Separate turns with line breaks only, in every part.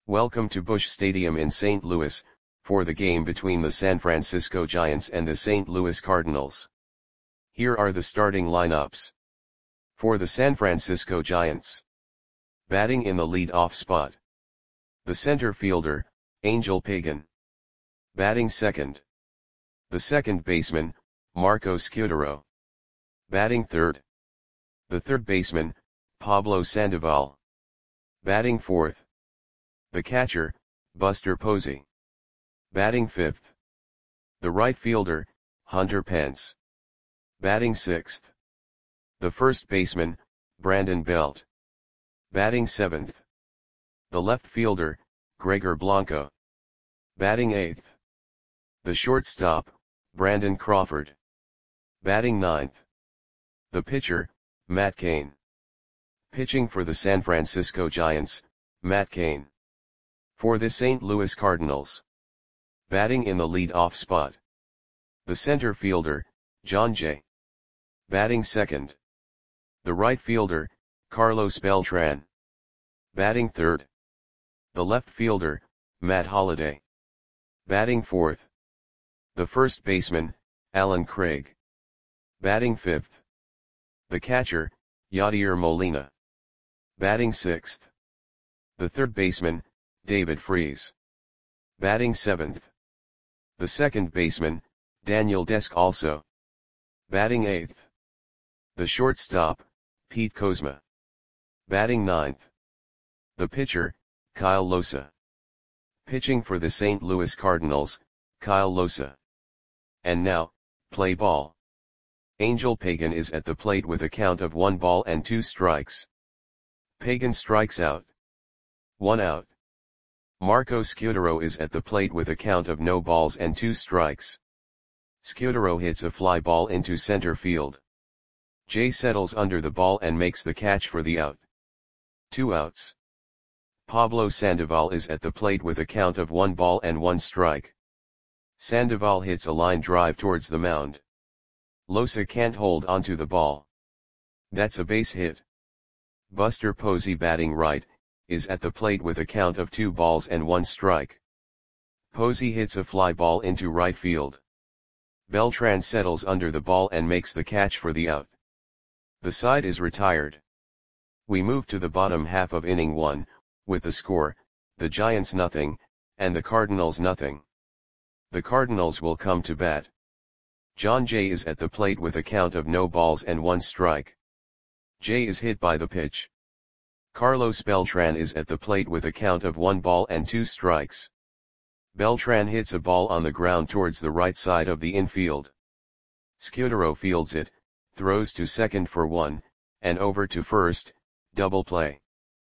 Welcome to Busch Stadium in St. Louis, for the game between the San Francisco Giants and the St. Louis Cardinals. Here are the starting lineups. For the San Francisco Giants. Batting in the lead-off spot. The center fielder, Angel Pagan. Batting second. The second baseman, Marco Scutaro. Batting third. The third baseman, Pablo Sandoval. Batting fourth. The catcher, Buster Posey. Batting fifth. The right fielder, Hunter Pence. Batting sixth. The first baseman, Brandon Belt. Batting seventh. The left fielder, Gregor Blanco. Batting eighth. The shortstop, Brandon Crawford. Batting ninth. The pitcher, Matt Cain. Pitching for the San Francisco Giants, Matt Cain. For the St. Louis Cardinals. Batting in the lead-off spot. The center fielder, Jon Jay. Batting second. The right fielder, Carlos Beltran. Batting third. The left fielder, Matt Holliday. Batting fourth. The first baseman, Allen Craig. Batting fifth. The catcher, Yadier Molina. Batting sixth. The third baseman, David Freese. Batting seventh. The second baseman, Daniel Descalso. Batting eighth. The shortstop, Pete Kozma. Batting ninth. The pitcher, Kyle Losa. Pitching for the St. Louis Cardinals, Kyle Losa. And now, play ball. Angel Pagan is at the plate with a count of 1 ball and 2 strikes. Pagan strikes out. 1 out. Marco Scutaro is at the plate with a count of no balls and 2 strikes. Scutaro hits a fly ball into center field. Jay settles under the ball and makes the catch for the out. 2 outs. Pablo Sandoval is at the plate with a count of 1 ball and 1 strike. Sandoval hits a line drive towards the mound. Losa can't hold onto the ball. That's a base hit. Buster Posey, batting right, is at the plate with a count of 2 balls and 1 strike. Posey hits a fly ball into right field. Beltran settles under the ball and makes the catch for the out. The side is retired. We move to the bottom half of inning 1, with the score, the Giants nothing, and the Cardinals nothing. The Cardinals will come to bat. Jon Jay is at the plate with a count of no balls and 1 strike. Jay is hit by the pitch. Carlos Beltran is at the plate with a count of 1 ball and 2 strikes. Beltran hits a ball on the ground towards the right side of the infield. Scutaro fields it, throws to second for 1, and over to first, double play.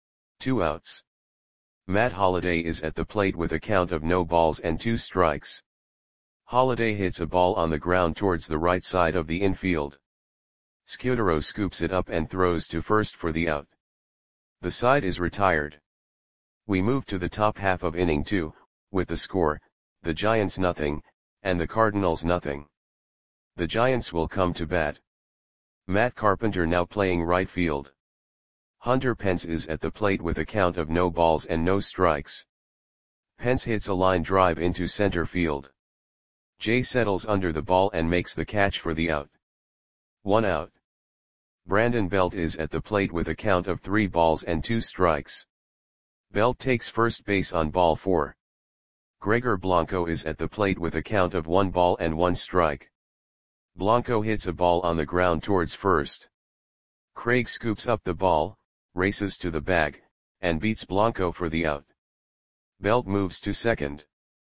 2 outs. Matt Holliday is at the plate with a count of no balls and 2 strikes. Holliday hits a ball on the ground towards the right side of the infield. Scutaro scoops it up and throws to first for the out. The side is retired. We move to the top half of inning 2, with the score, the Giants nothing, and the Cardinals nothing. The Giants will come to bat. Matt Carpenter now playing right field. Hunter Pence is at the plate with a count of no balls and no strikes. Pence hits a line drive into center field. Jay settles under the ball and makes the catch for the out. 1 out. Brandon Belt is at the plate with a count of 3 balls and 2 strikes. Belt takes first base on ball 4. Gregor Blanco is at the plate with a count of 1 ball and 1 strike. Blanco hits a ball on the ground towards first. Craig scoops up the ball, races to the bag, and beats Blanco for the out. Belt moves to second.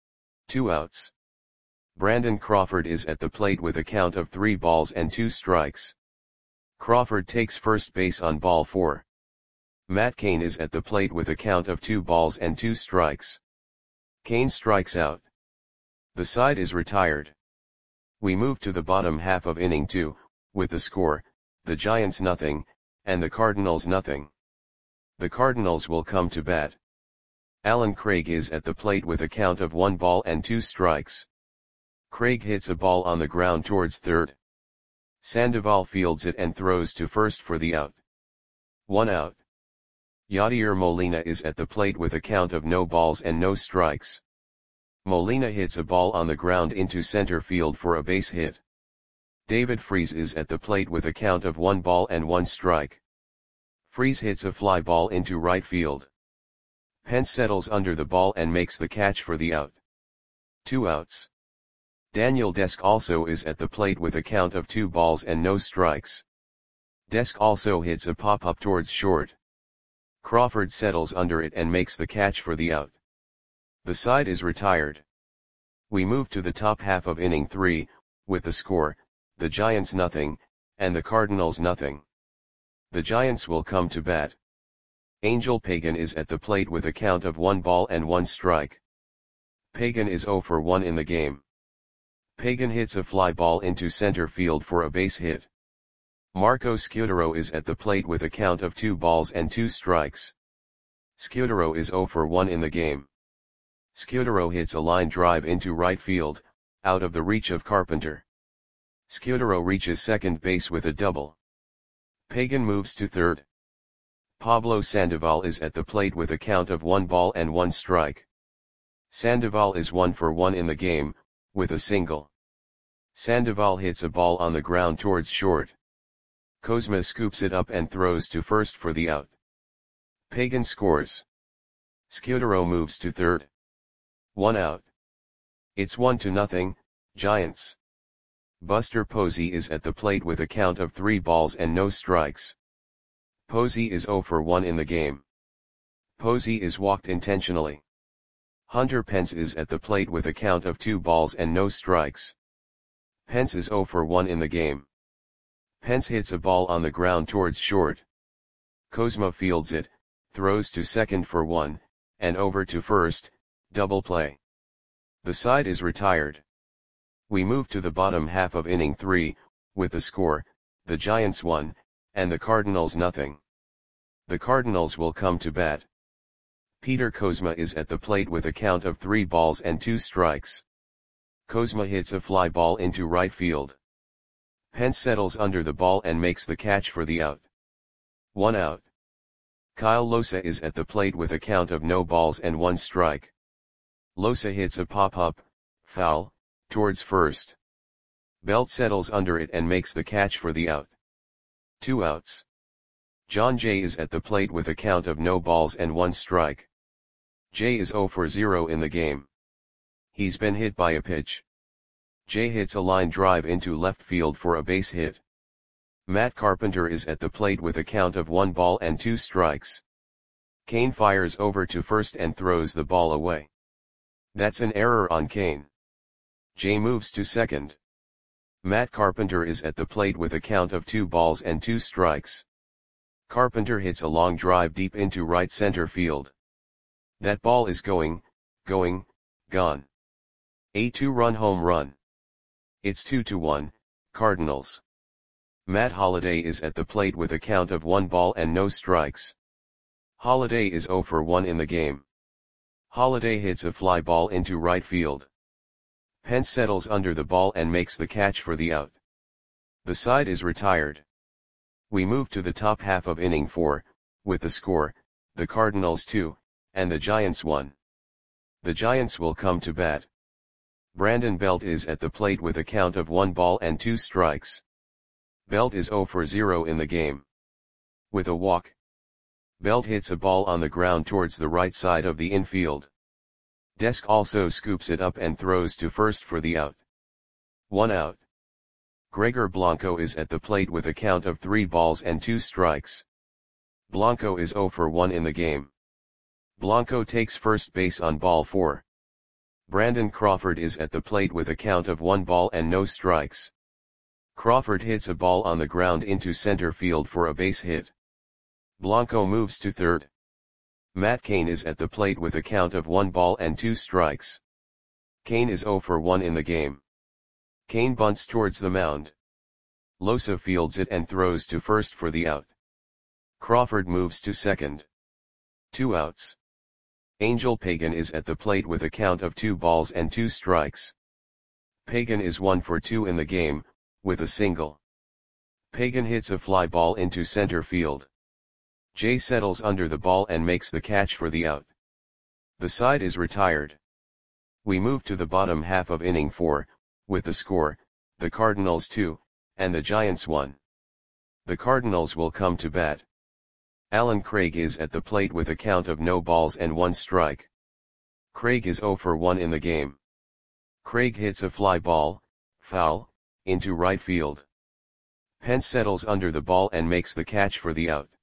2 outs. Brandon Crawford is at the plate with a count of 3 balls and 2 strikes. Crawford takes first base on ball 4. Matt Cain is at the plate with a count of 2 balls and 2 strikes. Cain strikes out. The side is retired. We move to the bottom half of inning 2, with the score, the Giants nothing, and the Cardinals nothing. The Cardinals will come to bat. Allen Craig is at the plate with a count of 1 ball and 2 strikes. Craig hits a ball on the ground towards third. Sandoval fields it and throws to first for the out. 1 out. Yadier Molina is at the plate with a count of no balls and no strikes. Molina hits a ball on the ground into center field for a base hit. David Freese is at the plate with a count of 1 ball and 1 strike. Freese hits a fly ball into right field. Pence settles under the ball and makes the catch for the out. 2 outs. Daniel Desk also is at the plate with a count of 2 balls and no strikes. Desk also hits a pop-up towards short. Crawford settles under it and makes the catch for the out. The side is retired. We move to the top half of inning 3, with the score, the Giants nothing, and the Cardinals nothing. The Giants will come to bat. Angel Pagan is at the plate with a count of 1 ball and 1 strike. Pagan is 0 for 1 in the game. Pagan hits a fly ball into center field for a base hit. Marco Scudero is at the plate with a count of 2 balls and 2 strikes. Scudero is 0 for 1 in the game. Scudero hits a line drive into right field, out of the reach of Carpenter. Scudero reaches second base with a double. Pagan moves to third. Pablo Sandoval is at the plate with a count of 1 ball and 1 strike. Sandoval is 1 for 1 in the game, with a single. Sandoval hits a ball on the ground towards short. Kozma scoops it up and throws to first for the out. Pagan scores. Scudero moves to third. 1 out. It's 1-0, Giants. Buster Posey is at the plate with a count of 3 balls and no strikes. Posey is 0 for 1 in the game. Posey is walked intentionally. Hunter Pence is at the plate with a count of 2 balls and no strikes. Pence is 0 for 1 in the game. Pence hits a ball on the ground towards short. Kozma fields it, throws to second for 1, and over to first, double play. The side is retired. We move to the bottom half of inning 3, with the score, the Giants 1, and the Cardinals nothing. The Cardinals will come to bat. Peter Kozma is at the plate with a count of 3 balls and 2 strikes. Kozma hits a fly ball into right field. Pence settles under the ball and makes the catch for the out. 1 out. Kyle Losa is at the plate with a count of no balls and 1 strike. Losa hits a pop-up, foul, towards first. Belt settles under it and makes the catch for the out. 2 outs. John Jay is at the plate with a count of no balls and 1 strike. Jay is 0 for 0 in the game. He's been hit by a pitch. Jay hits a line drive into left field for a base hit. Matt Carpenter is at the plate with a count of 1 ball and 2 strikes. Kane fires over to first and throws the ball away. That's an error on Kane. Jay moves to second. Matt Carpenter is at the plate with a count of 2 balls and 2 strikes. Carpenter hits a long drive deep into right center field. That ball is gone. A 2-run home run. It's 2-1, Cardinals. Matt Holliday is at the plate with a count of 1 ball and no strikes. Holliday is 0 for 1 in the game. Holliday hits a fly ball into right field. Pence settles under the ball and makes the catch for the out. The side is retired. We move to the top half of inning 4, with the score, the Cardinals 2, and the Giants 1. The Giants will come to bat. Brandon Belt is at the plate with a count of 1 ball and 2 strikes. Belt is 0 for 0 in the game. With a walk. Belt hits a ball on the ground towards the right side of the infield. Desk also scoops it up and throws to first for the out. 1 out. Gregor Blanco is at the plate with a count of 3 balls and 2 strikes. Blanco is 0 for 1 in the game. Blanco takes first base on ball 4. Brandon Crawford is at the plate with a count of 1 ball and no strikes. Crawford hits a ball on the ground into center field for a base hit. Blanco moves to third. Matt Cain is at the plate with a count of 1 ball and 2 strikes. Cain is 0 for 1 in the game. Cain bunts towards the mound. Losa fields it and throws to first for the out. Crawford moves to second. 2 outs. Angel Pagan is at the plate with a count of 2 balls and 2 strikes. Pagan is 1 for 2 in the game, with a single. Pagan hits a fly ball into center field. Jay settles under the ball and makes the catch for the out. The side is retired. We move to the bottom half of inning 4, with the score, the Cardinals 2, and the Giants 1. The Cardinals will come to bat. Alan Craig is at the plate with a count of no balls and 1 strike. Craig is 0 for 1 in the game. Craig hits a fly ball, foul, into right field. Pence settles under the ball and makes the catch for the out.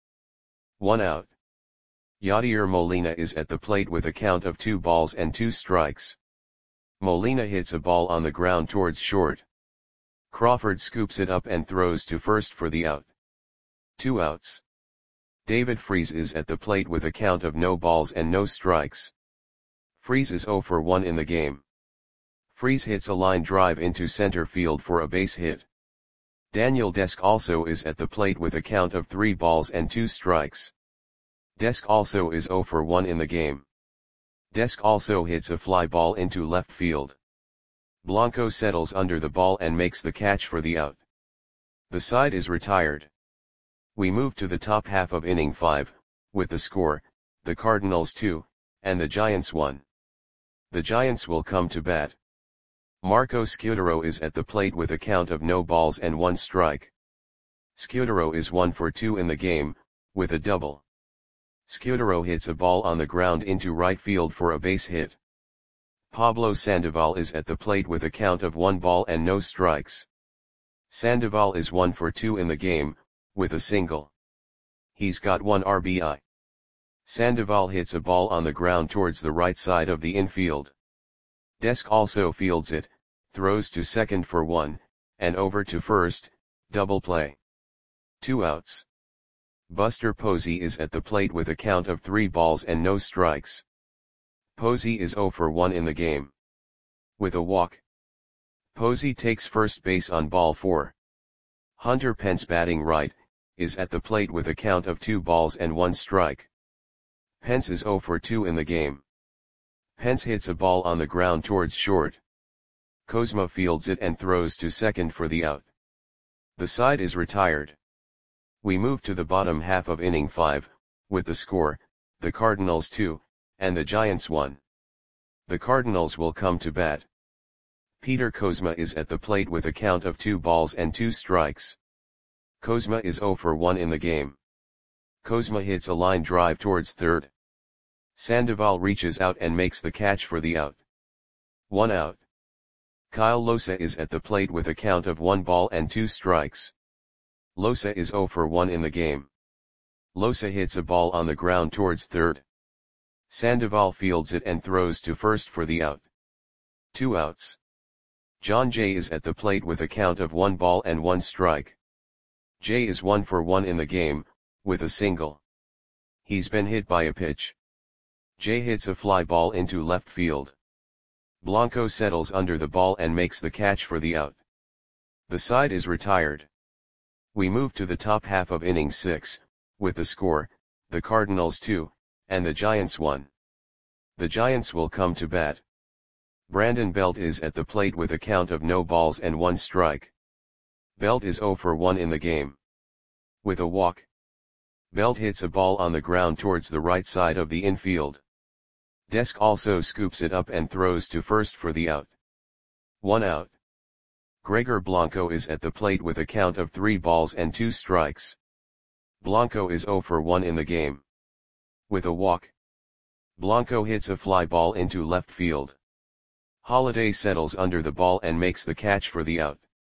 1 out. Yadier Molina is at the plate with a count of 2 balls and 2 strikes. Molina hits a ball on the ground towards short. Crawford scoops it up and throws to first for the out. 2 outs. David Freese is at the plate with a count of no balls and no strikes. Freese is 0 for 1 in the game. Freese hits a line drive into center field for a base hit. Daniel Desk also is at the plate with a count of 3 balls and 2 strikes. Desk also is 0 for 1 in the game. Desk also hits a fly ball into left field. Blanco settles under the ball and makes the catch for the out. The side is retired. We move to the top half of inning 5, with the score, the Cardinals 2, and the Giants 1. The Giants will come to bat. Marco Scutaro is at the plate with a count of no balls and 1 strike. Scutaro is 1 for 2 in the game, with a double. Scutaro hits a ball on the ground into right field for a base hit. Pablo Sandoval is at the plate with a count of 1 ball and no strikes. Sandoval is 1 for 2 in the game, with a single. He's got 1 RBI. Sandoval hits a ball on the ground towards the right side of the infield. Desk also fields it, throws to second for 1, and over to first, double play. 2 outs. Buster Posey is at the plate with a count of 3 balls and no strikes. Posey is 0 for 1 in the game. With a walk. Posey takes first base on ball 4. Hunter Pence, batting right, is at the plate with a count of 2 balls and 1 strike. Pence is 0 for 2 in the game. Pence hits a ball on the ground towards short. Kozma fields it and throws to second for the out. The side is retired. We move to the bottom half of inning 5, with the score, the Cardinals 2, and the Giants 1. The Cardinals will come to bat. Peter Kozma is at the plate with a count of 2 balls and 2 strikes. Kozma is 0 for 1 in the game. Kozma hits a line drive towards third. Sandoval reaches out and makes the catch for the out. 1 out. Kyle Losa is at the plate with a count of 1 ball and 2 strikes. Losa is 0 for 1 in the game. Losa hits a ball on the ground towards third. Sandoval fields it and throws to first for the out. 2 outs. John Jay is at the plate with a count of 1 ball and 1 strike. Jay is 1 for 1 in the game, with a single. He's been hit by a pitch. Jay hits a fly ball into left field. Blanco settles under the ball and makes the catch for the out. The side is retired. We move to the top half of inning 6, with the score, the Cardinals 2, and the Giants 1. The Giants will come to bat. Brandon Belt is at the plate with a count of no balls and 1 strike. Belt is 0 for 1 in the game. With a walk. Belt hits a ball on the ground towards the right side of the infield. Desk also scoops it up and throws to first for the out. 1 out. Gregor Blanco is at the plate with a count of 3 balls and 2 strikes. Blanco is 0 for 1 in the game. With a walk. Blanco hits a fly ball into left field. Holiday settles under the ball and makes the catch for the out.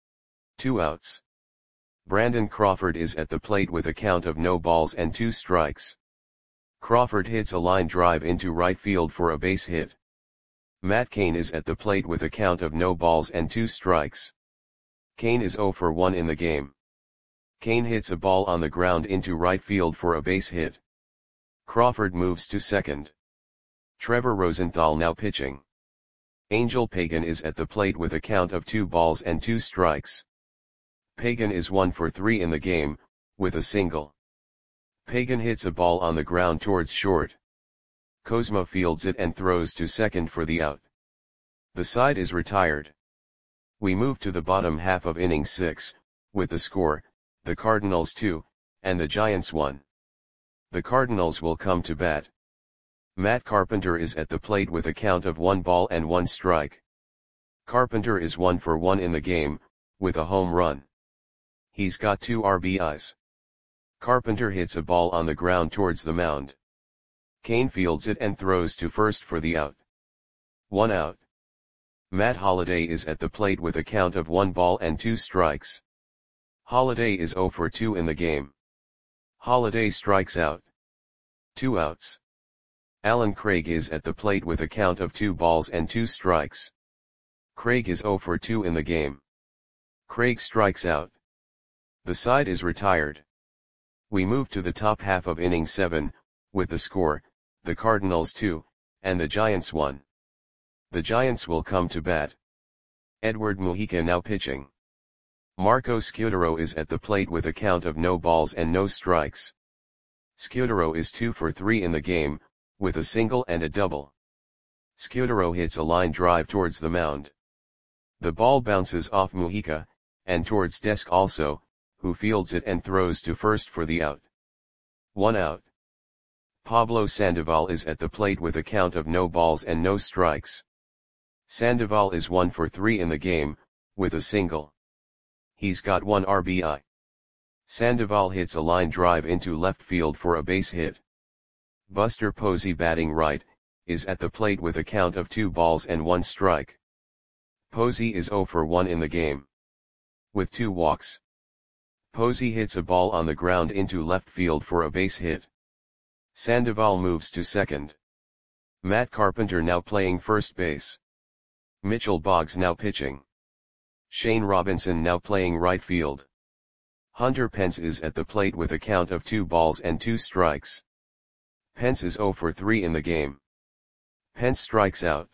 2 outs. Brandon Crawford is at the plate with a count of no balls and 2 strikes. Crawford hits a line drive into right field for a base hit. Matt Cain is at the plate with a count of no balls and 2 strikes. Cain is 0 for 1 in the game. Cain hits a ball on the ground into right field for a base hit. Crawford moves to second. Trevor Rosenthal now pitching. Angel Pagan is at the plate with a count of 2 balls and 2 strikes. Pagan is 1 for 3 in the game, with a single. Pagan hits a ball on the ground towards short. Kozma fields it and throws to second for the out. The side is retired. We move to the bottom half of inning 6, with the score, the Cardinals 2, and the Giants 1. The Cardinals will come to bat. Matt Carpenter is at the plate with a count of 1 ball and 1 strike. Carpenter is 1 for 1 in the game, with a home run. He's got 2 RBIs. Carpenter hits a ball on the ground towards the mound. Kane fields it and throws to first for the out. 1 out. Matt Holliday is at the plate with a count of 1 ball and 2 strikes. Holliday is 0 for 2 in the game. Holliday strikes out. 2 outs. Alan Craig is at the plate with a count of 2 balls and 2 strikes. Craig is 0 for 2 in the game. Craig strikes out. The side is retired. We move to the top half of inning 7, with the score, the Cardinals 2, and the Giants 1. The Giants will come to bat. Edward Mujica now pitching. Marco Scutaro is at the plate with a count of no balls and no strikes. Scutaro is 2 for 3 in the game, with a single and a double. Scutaro hits a line drive towards the mound. The ball bounces off Mujica, and towards Desk also, who fields it and throws to first for the out. 1 out. Pablo Sandoval is at the plate with a count of no balls and no strikes. Sandoval is 1 for 3 in the game, with a single. He's got 1 RBI. Sandoval hits a line drive into left field for a base hit. Buster Posey, batting right, is at the plate with a count of 2 balls and 1 strike. Posey is 0 for 1 in the game. With 2 walks. Posey hits a ball on the ground into left field for a base hit. Sandoval moves to second. Matt Carpenter now playing first base. Mitchell Boggs now pitching. Shane Robinson now playing right field. Hunter Pence is at the plate with a count of 2 balls and 2 strikes. Pence is 0 for 3 in the game. Pence strikes out.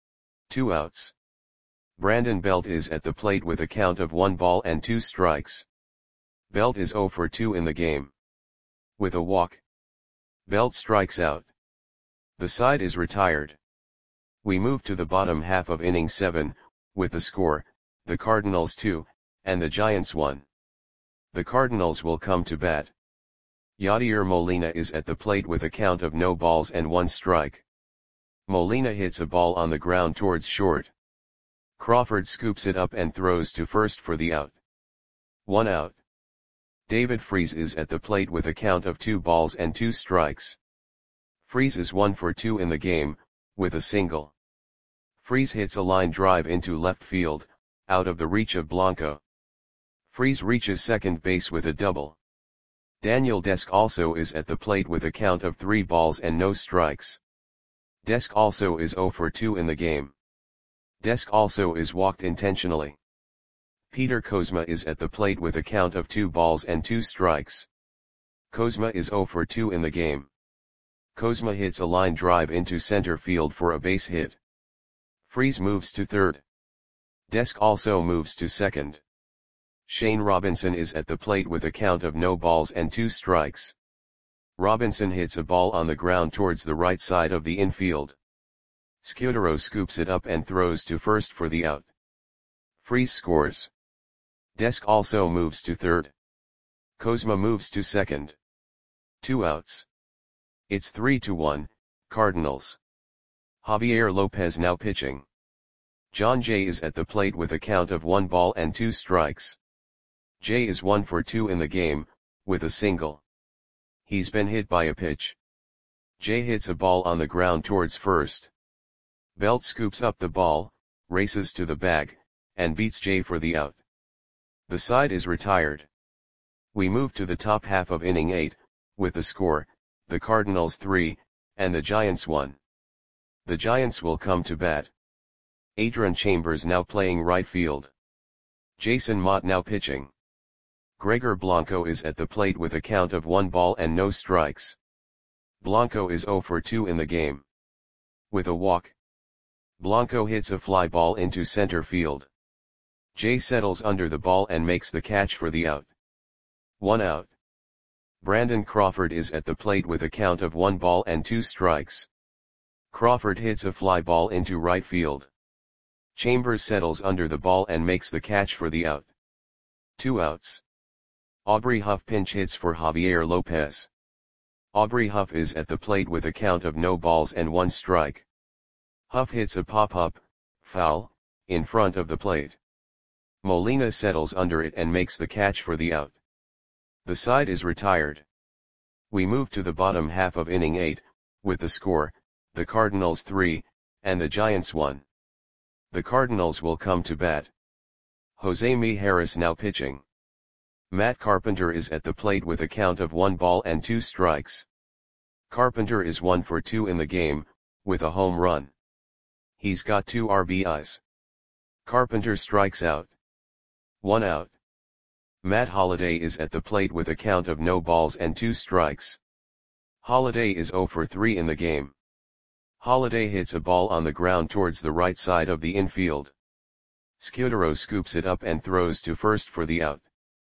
2 outs. Brandon Belt is at the plate with a count of 1 ball and 2 strikes. Belt is 0 for 2 in the game. With a walk. Belt strikes out. The side is retired. We move to the bottom half of inning 7, with the score, the Cardinals 2, and the Giants 1. The Cardinals will come to bat. Yadier Molina is at the plate with a count of no balls and 1 strike. Molina hits a ball on the ground towards short. Crawford scoops it up and throws to first for the out. 1 out. David Freese is at the plate with a count of 2 balls and 2 strikes. Freese is 1 for 2 in the game, with a single. Freese hits a line drive into left field, out of the reach of Blanco. Freese reaches second base with a double. Daniel Desk also is at the plate with a count of 3 balls and no strikes. Desk also is 0 for 2 in the game. Desk also is walked intentionally. Peter Kozma is at the plate with a count of 2 balls and 2 strikes. Kozma is 0 for 2 in the game. Kozma hits a line drive into center field for a base hit. Freese moves to third. Desk also moves to second. Shane Robinson is at the plate with a count of no balls and 2 strikes. Robinson hits a ball on the ground towards the right side of the infield. Scutaro scoops it up and throws to first for the out. Freese scores. Desk also moves to third. Kozma moves to second. 2 outs. It's 3-1, Cardinals. Javier Lopez now pitching. John Jay is at the plate with a count of 1 ball and 2 strikes. Jay is 1 for 2 in the game, with a single. He's been hit by a pitch. Jay hits a ball on the ground towards first. Belt scoops up the ball, races to the bag, and beats Jay for the out. The side is retired. We move to the top half of inning 8, with the score, the Cardinals 3, and the Giants 1. The Giants will come to bat. Adrian Chambers now playing right field. Jason Mott now pitching. Gregor Blanco is at the plate with a count of 1 ball and no strikes. Blanco is 0 for 2 in the game. With a walk. Blanco hits a fly ball into center field. Jay settles under the ball and makes the catch for the out. 1 out. Brandon Crawford is at the plate with a count of 1 ball and 2 strikes. Crawford hits a fly ball into right field. Chambers settles under the ball and makes the catch for the out. 2 outs. Aubrey Huff pinch hits for Javier Lopez. Aubrey Huff is at the plate with a count of no balls and 1 strike. Huff hits a pop-up, foul, in front of the plate. Molina settles under it and makes the catch for the out. The side is retired. We move to the bottom half of inning 8, with the score, the Cardinals 3, and the Giants 1. The Cardinals will come to bat. Jose Mijares now pitching. Matt Carpenter is at the plate with a count of 1 ball and 2 strikes. Carpenter is 1 for 2 in the game, with a home run. He's got 2 RBIs. Carpenter strikes out. 1 out. Matt Holliday is at the plate with a count of no balls and 2 strikes. Holliday is 0 for 3 in the game. Holliday hits a ball on the ground towards the right side of the infield. Scudero scoops it up and throws to first for the out.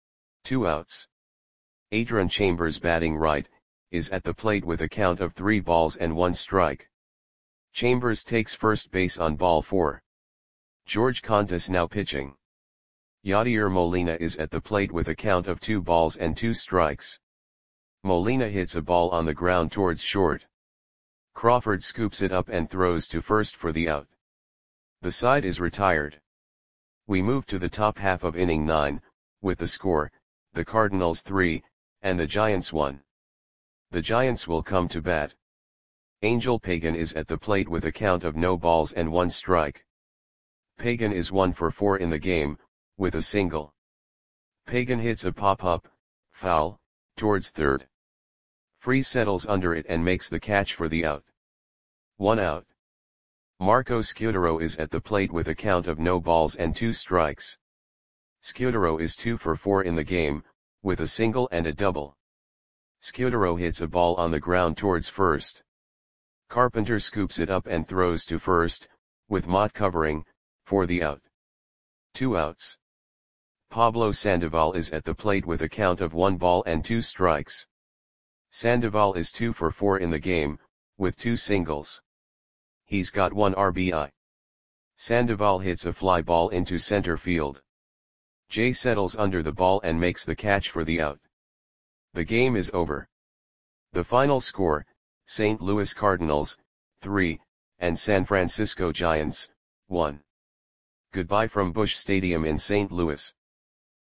2 outs. Adrian Chambers, batting right, is at the plate with a count of 3 balls and 1 strike. Chambers takes first base on ball 4. George Contis now pitching. Yadier Molina is at the plate with a count of 2 balls and 2 strikes. Molina hits a ball on the ground towards short. Crawford scoops it up and throws to first for the out. The side is retired. We move to the top half of inning 9, with the score, the Cardinals 3, and the Giants 1. The Giants will come to bat. Angel Pagan is at the plate with a count of no balls and 1 strike. Pagan is 1 for 4 in the game, with a single. Pagan hits a pop-up, foul, towards third. Freese settles under it and makes the catch for the out. 1 out. Marco Scudero is at the plate with a count of no balls and 2 strikes. Scudero is 2 for 4 in the game, with a single and a double. Scudero hits a ball on the ground towards first. Carpenter scoops it up and throws to first, with Mott covering, for the out. 2 outs. Pablo Sandoval is at the plate with a count of 1 ball and 2 strikes. Sandoval is 2 for 4 in the game, with 2 singles. He's got 1 RBI. Sandoval hits a fly ball into center field. Jay settles under the ball and makes the catch for the out. The game is over. The final score, St. Louis Cardinals, 3, and San Francisco Giants, 1. Goodbye from Busch Stadium in St. Louis.